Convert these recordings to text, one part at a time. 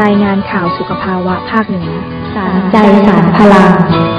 ายงานข่าวสุขภาวะภาคเหนือสารใจสารพลัง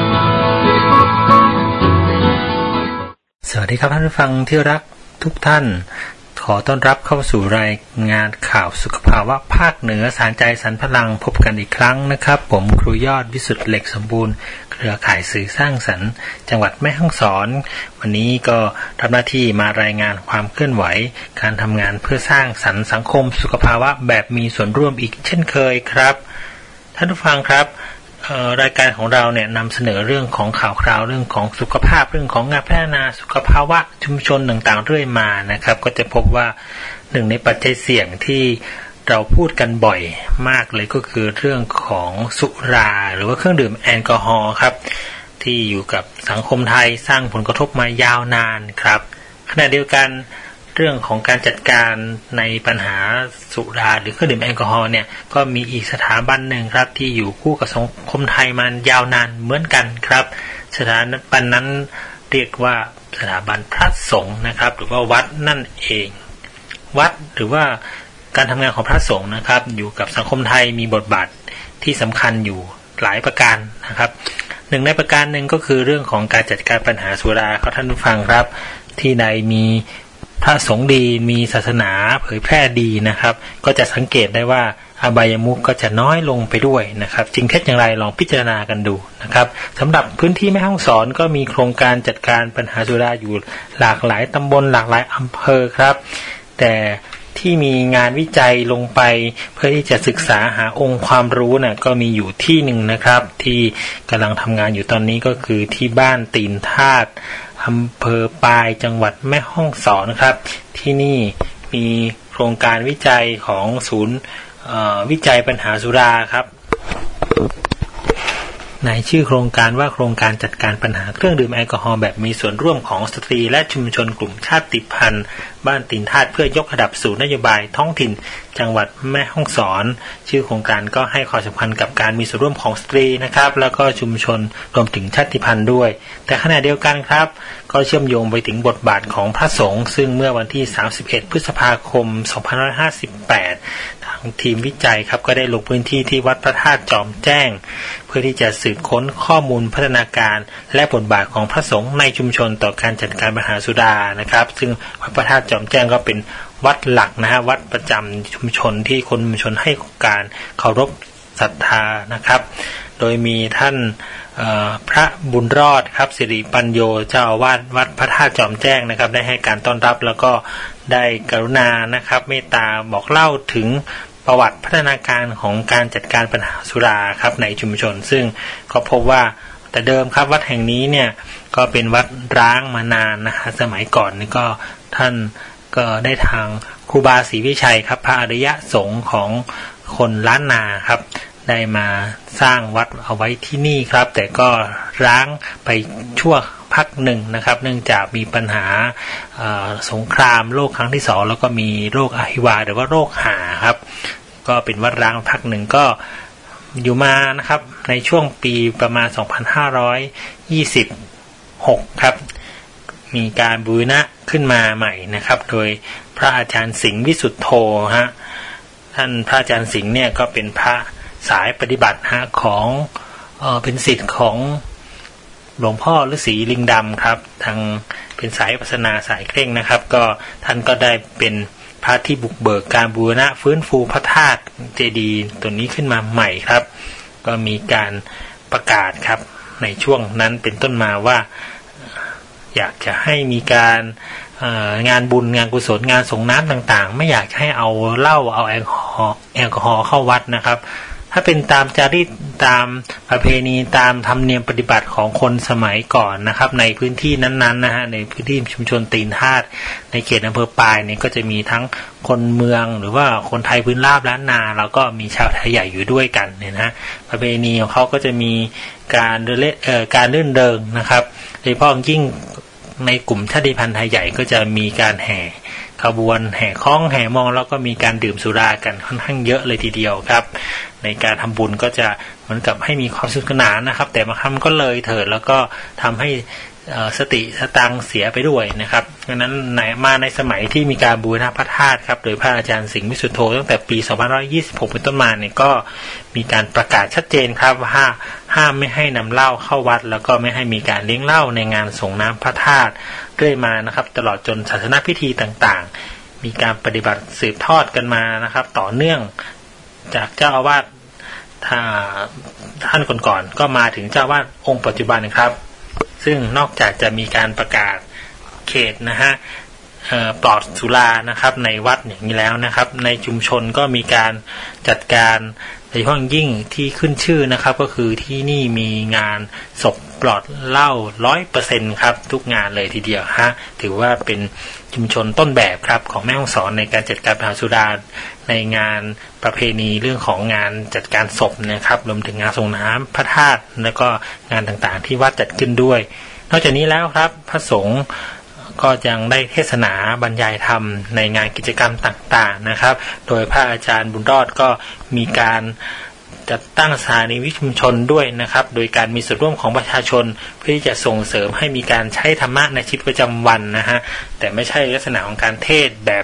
สวัสดีครับท่านผู้ฟังที่รักทุกท่านขอต้อนรับเข้าสู่รายงานข่าวสุขภาวะภาคเหนือสารใจสารพลังพบกันอีกครั้งนะครับผมครูยอดวิสุทธิ์เหล็กสมบูรณ์เครือข่ายสื่อสร้างสรรค์จังหวัดแม่ฮ่องสอนวันนี้ก็ทำหน้าที่มารายงานความเคลื่อนไหวการทำงานเพื่อสร้างสรรค์สังคมสุขภาวะแบบมีส่วนร่วมอีกเช่นเคยครับท่านผู้ฟังครับรายการของเราเนี่ยนำเสนอเรื่องของข่าวคราวเรื่องของสุขภาพเรื่องของงานพัฒนาสุขภาวะชุมชนต่างๆเรื่อยมานะครับก็จะพบว่าหนึ่งในปัจจัยเสี่ยงที่เราพูดกันบ่อยมากเลยก็คือเรื่องของสุราหรือว่าเครื่องดื่มแอลกอฮอล์ครับที่อยู่กับสังคมไทยสร้างผลกระทบมายาวนานครับขณะเดียวกันเรื่องของการจัดการในปัญหาสุราหรือเครื่องดื่มแอลกอฮอล์เนี่ยก็มีอีกสถาบันหนึ่งครับที่อยู่คู่กับสังคมไทยมายาวนานเหมือนกันครับสถาบันนั้นเรียกว่าสถาบันพระสงฆ์นะครับหรือว่าวัดนั่นเองวัดหรือว่าการทำงานของพระสงฆ์นะครับอยู่กับสังคมไทยมีบทบาทที่สำคัญอยู่หลายประการนะครับหนึ่งในประการหนึ่งก็คือเรื่องของการจัดการปัญหาสุราครับท่านผู้ฟังครับที่ใดมีพระสงฆ์ดีมีศาสนาเผยแพร่ดีนะครับก็จะสังเกตได้ว่าอบายมุขก็จะน้อยลงไปด้วยนะครับจริงเท็จอย่างไรลองพิจารณากันดูนะครับสำหรับพื้นที่แม่ฮ่องสอนก็มีโครงการจัดการปัญหาสุราอยู่หลากหลายตำบลหลากหลายอำเภอครับแต่ที่มีงานวิจัยลงไปเพื่อที่จะศึกษาหาองค์ความรู้น่ะก็มีอยู่ที่หนึ่งนะครับที่กำลังทำงานอยู่ตอนนี้ก็คือที่บ้านตีนธาตุอำเภอปายจังหวัดแม่ฮ่องสอนครับที่นี่มีโครงการวิจัยของศูนย์วิจัยปัญหาสุราครับในชื่อโครงการว่าโครงการจัดการปัญหาเครื่องดื่มแอลกอฮอล์แบบมีส่วนร่วมของสตรีและชุมชนกลุ่มชาติพันธุ์บ้านตีนธาตุเพื่อยกระดับสู่นโยบายท้องถิ่นจังหวัดแม่ฮ่องสอนชื่อโครงการก็ให้ความสำคัญกับการมีส่วนร่วมของสตรีนะครับแล้วก็ชุมชนรวมถึงชาติพันธุ์ด้วยแต่ขณะเดียวกันครับก็เชื่อมโยงไปถึงบทบาทของพระสงฆ์ซึ่งเมื่อวันที่31พฤษภาคม2558ทางทีมวิจัยครับก็ได้ลงพื้นที่ที่วัดพระธาตุจอมแจ้งเพื่อที่จะสืบค้นข้อมูลพัฒนาการและบทบาทของพระสงฆ์ในชุมชนต่อการจัดการปัญหาสุรานะครับซึ่งวัดพระธาตุจอมแจ้งก็เป็นวัดหลักนะฮะวัดประจำชุมชนที่คนชุมชนให้การเคารพศรัทธานะครับโดยมีท่านพระบุญรอดครับสิริปัญโยเจ้าอาวาสวัดพระธาตุจอมแจ้งนะครับได้ให้การต้อนรับแล้วก็ได้กรุณานะครับเมตตาบอกเล่าถึงประวัติพัฒนาการของการจัดการปัญหาสุราครับในชุมชนซึ่งก็พบว่าแต่เดิมครับวัดแห่งนี้เนี่ยก็เป็นวัดร้างมานานนะฮะสมัยก่อนนี่ก็ท่านก็ได้ทางครูบาศรีวิชัยครับพระอริยสงฆ์ของคนล้านนาครับได้มาสร้างวัดเอาไว้ที่นี่ครับแต่ก็ร้างไปชั่วพักหนึ่งนะครับเนื่องจากมีปัญหาสงครามโลกครั้งที่2แล้วก็มีโรคอหิวาหรือว่าโรคหาครับก็เป็นวัดร้างพักหนึ่งก็อยู่มานะครับในช่วงปีประมาณ2526ครับมีการบูรณะขึ้นมาใหม่นะครับโดยพระอาจารย์สิงห์วิสุทธโธฮะท่านพระอาจารย์สิงห์เนี่ยก็เป็นพระสายปฏิบัติฮะของเป็นศิษย์ของหลวงพ่อฤาษีลิงดำครับทางเป็นสายวิปัสสนาสายเคร่งนะครับก็ท่านก็ได้เป็นพระที่บุกเบิกการบูรณะฟื้นฟูพระธาตุเจดีย์ตัวนี้ขึ้นมาใหม่ครับก็มีการประกาศครับในช่วงนั้นเป็นต้นมาว่าอยากจะให้มีการงานบุญงานกุศลงานส่งน้ำต่างๆไม่อยากให้เอาเหล้าเอาแอลกอฮอล์เข้าวัดนะครับถ้าเป็นตามจารีตตามประเพณีตามธรรมเนียมปฏิบัติของคนสมัยก่อนนะครับในพื้นที่นั้นๆนะฮะในพื้นที่ชุมชนตีนธาตุในเขตอำเภอปายเนี่ยก็จะมีทั้งคนเมืองหรือว่าคนไทยพื้นราบล้านนาแล้วก็มีชาวไทยใหญ่อยู่ด้วยกันเนี่ยนะประเพณีของเขาก็จะมีการลื่นเริงนะครับโดยเฉพาะยิ่งในกลุ่มชาติพันธุ์ไทยใหญ่ก็จะมีการแห่ขบวนแห่คล้องแห่มองแล้วก็มีการดื่มสุรากันค่อนข้างเยอะเลยทีเดียวครับในการทำบุญก็จะเหมือนกับให้มีความสนุกสนานนะครับแต่บางครั้งก็เลยเถิดแล้วก็ทำให้สติสตังเสียไปด้วยนะครับดังนั้นในสมัยที่มีการบูรณะพระธาตุครับโดยพระอาจารย์สิงห์วิสุทโธตั้งแต่ปี2526เป็นต้นมาเนี่ยก็มีการประกาศชัดเจนครับว่าห้ามไม่ให้นำเหล้าเข้าวัดแล้วก็ไม่ให้มีการเลี้ยงเหล้าในงานส่งน้ำพระธาตุเรื่อยมานะครับตลอดจนศาสนพิธีต่างๆมีการปฏิบัติสืบทอดกันมานะครับต่อเนื่องจากเจ้าอาวาสท่านก่อนๆก็มาถึงเจ้าอาวาสองค์ปัจจุบันนะครับซึ่งนอกจากจะมีการประกาศเขตนะฮะปลอดสุรานะครับในวัดอย่างนี้แล้วนะครับในชุมชนก็มีการจัดการโดยเฉพาะยิ่งที่ขึ้นชื่อนะครับก็คือที่นี่มีงานศพปลอดเหล้า 100% ครับทุกงานเลยทีเดียวฮะถือว่าเป็นชุมชนต้นแบบครับของแม่ฮ่องสอนในการจัดการปัญหาสุราในงานประเพณีเรื่องของงานจัดการศพนะครับรวมถึงงานส่งน้ำพระธาตุแล้วก็งานต่างๆที่วัดจัดขึ้นด้วยนอกจากนี้แล้วครับพระสงฆ์ก็ยังได้เทศนาบรรยายธรรมในงานกิจกรรมต่างๆนะครับโดยพระอาจารย์บุญรอดก็มีการจัดตั้งสถานีวิชุมชนด้วยนะครับโดยการมีส่วนร่วมของประชาชนเพื่อที่จะส่งเสริมให้มีการใช้ธรรมะในชีวิตประจำวันนะฮะแต่ไม่ใช่ลักษณะของการเทศแบบ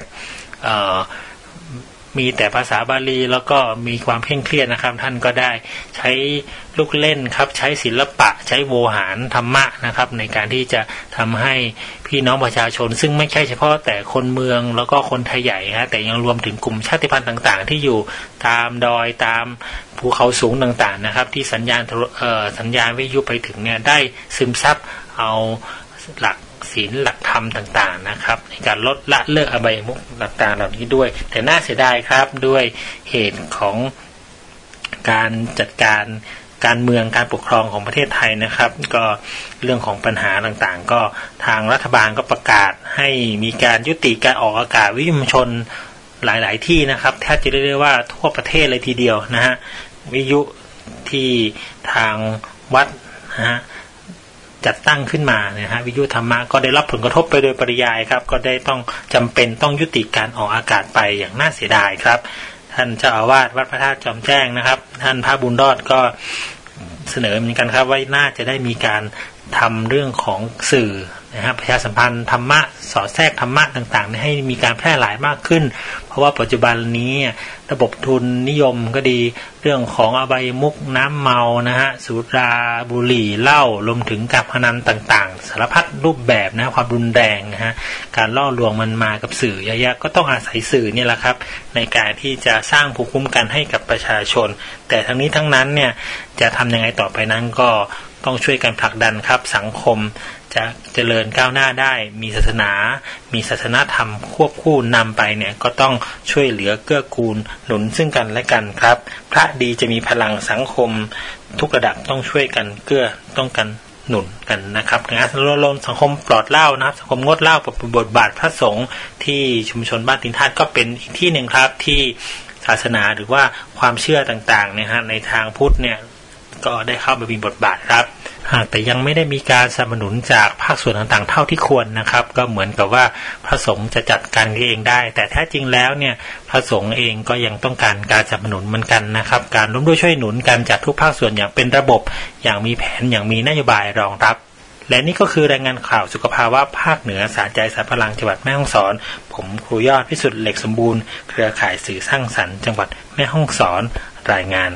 มีแต่ภาษาบาลีแล้วก็มีความเคร่งเครียดนะครับท่านก็ได้ใช้ลูกเล่นครับใช้ศิลปะใช้โวหารธรรมะนะครับในการที่จะทำให้พี่น้องประชาชนซึ่งไม่ใช่เฉพาะแต่คนเมืองแล้วก็คนไทยใหญ่ฮะแต่ยังรวมถึงกลุ่มชาติพันธุ์ต่างๆที่อยู่ตามดอยตามภูเขาสูงต่างๆนะครับที่สัญญาณวิทยุไปถึงเนี่ยได้ซึมซับเอาหลักศีลหลักธรรมต่างๆนะครับในการลดละเลิกอบายมุขต่างๆเหล่านี้ด้วยแต่น่าเสียดายครับด้วยเหตุของการจัดการเมืองการปกครองของประเทศไทยนะครับก็เรื่องของปัญหาต่างๆก็ทางรัฐบาลก็ประกาศให้มีการยุติการออกอากาศวิทยุชนหลายๆที่นะครับแทบจะเรียกได้ว่าทั่วประเทศเลยทีเดียวนะฮะวิทยุที่ทางวัดนะฮะจัดตั้งขึ้นมานะฮะวิทยุธรรมะก็ได้รับผลกระทบไปโดยปริยายครับก็ได้ต้องจำเป็นต้องยุติการออกอากาศไปอย่างน่าเสียดายครับท่านเจ้าอาวาสวัดพระธาตุจอมแจ้งนะครับท่านพระบุญรอดก็เสนอเหมือนกันครับว่าน่าจะได้มีการทำเรื่องของสื่อนะครับประชาสัมพันธ์ธรรมะสอดแทรกธรรมะต่างๆให้มีการแพร่หลายมากขึ้นเพราะว่าปัจจุบันนี้ระบบทุนนิยมก็ดีเรื่องของอบายมุขน้ำเมานะฮะสุราบุหรี่เหล้ารวมถึงการพนันต่างๆสารพัดรูปแบบนะความรุนแรงนะฮะการล่อลวงมันมากับสื่อเยอะๆก็ต้องอาศัยสื่อนี่แหละครับในการที่จะสร้างภูมิคุ้มกันให้กับประชาชนแต่ทั้งนี้ทั้งนั้นเนี่ยจะทำยังไงต่อไปนั้นก็ต้องช่วยกันผลักดันครับสังคมจะเจริญก้าวหน้าได้มีศาสนามีศาสนธรรมควบคู่นำไปเนี่ยก็ต้องช่วยเหลือเกื้อกูลหนุนซึ่งกันและกันครับพระดีจะมีพลังสังคมทุกระดับต้องช่วยกันเกื้อต้องกันหนุนกันนะครับงานรณรงค์สังคมปลอดเหล้านะครับสังคมงดเหล้าปรับบทบาทพระสงฆ์ที่ชุมชนบ้านตินธาตุก็เป็นอีกที่หนึ่งครับที่ศาสนาหรือว่าความเชื่อต่างๆเนี่ยฮะในทางพุทธเนี่ยก็ได้เข้ามามีบทบาทครับแต่ยังไม่ได้มีการสนับสนุนจากภาคส่วนต่างๆเท่าที่ควรนะครับก็เหมือนกับว่าพระสงฆ์จะจัดการเองได้แต่แท้จริงแล้วเนี่ยพระสงฆ์เองก็ยังต้องการการสนับสนุนเหมือนกันนะครับการร่วมด้วยช่วยหนุนกันจากทุกภาคส่วนอย่างเป็นระบบอย่างมีแผนอย่างมีนโยบายรองรับและนี่ก็คือรายงานข่าวสุขภาวะภาคเหนือสารใจสารพลังจังหวัดแม่ฮ่องสอนผมครูยอดพิสุทธิ์เหล็กสมบูรณ์เครือข่ายสื่อสร้างสรรค์จังหวัดแม่ฮ่องสอนรายงาน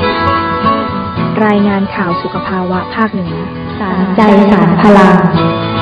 รายงานข่าวสุขภาวะภาคเหนือสารใจสารพลัง